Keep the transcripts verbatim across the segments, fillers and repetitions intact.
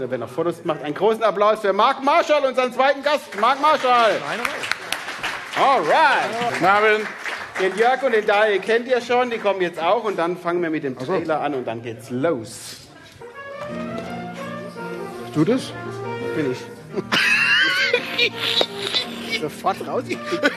Wenn noch Fotos macht, einen großen Applaus für Marc Marschall, unseren zweiten Gast, Marc Marschall. Alright. Guten Abend. Den Jörg und den Daniel kennt ihr schon, die kommen jetzt auch und dann fangen wir mit dem Trailer an und dann geht's los. Du das? Bin ich. Sofort rausgekriegt.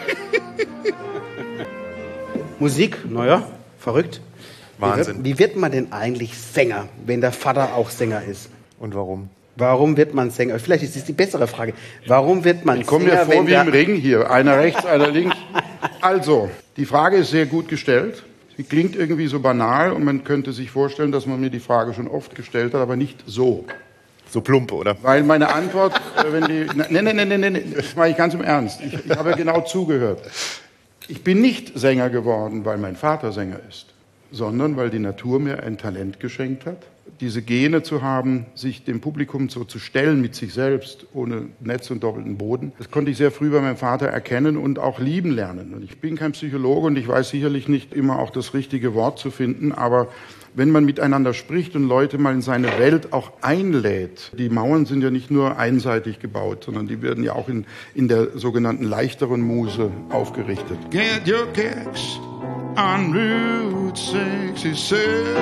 Musik, naja, verrückt. Wahnsinn. Wie wird, wie wird man denn eigentlich Sänger, wenn der Vater auch Sänger ist? Und warum? Warum wird man Sänger? Vielleicht ist das die bessere Frage. Warum wird man Sänger? Ich komme mir vor wie im Ring hier. Einer rechts, einer links. Also, die Frage ist sehr gut gestellt. Sie klingt irgendwie so banal und man könnte sich vorstellen, dass man mir die Frage schon oft gestellt hat, aber nicht so. So plump, oder? Weil meine Antwort, wenn die... Nein, nein, nein, nein, nein, das mache ich ganz im Ernst. Ich, ich habe ja genau zugehört. Ich bin nicht Sänger geworden, weil mein Vater Sänger ist, sondern weil die Natur mir ein Talent geschenkt hat. Diese Gene zu haben, sich dem Publikum so zu stellen mit sich selbst, ohne Netz und doppelten Boden, das konnte ich sehr früh bei meinem Vater erkennen und auch lieben lernen. Und ich bin kein Psychologe und ich weiß sicherlich nicht immer auch das richtige Wort zu finden, aber wenn man miteinander spricht und Leute mal in seine Welt auch einlädt, die Mauern sind ja nicht nur einseitig gebaut, sondern die werden ja auch in, in der sogenannten leichteren Muse aufgerichtet. Get your kicks on Route sixty-six.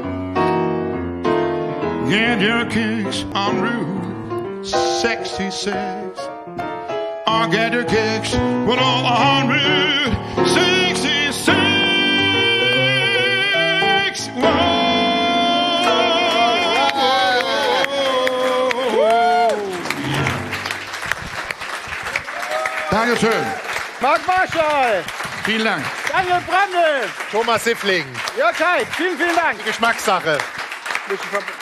Get your kicks on Route sixty-six. Or get your kicks with all on Route sixty-six. Whoa. Dankeschön. Marc Marschall, Vielen Dank. Daniel Brandl, Thomas Siffling. Jörg Heid, vielen, vielen Dank. Geschmackssache. Bisschen ver-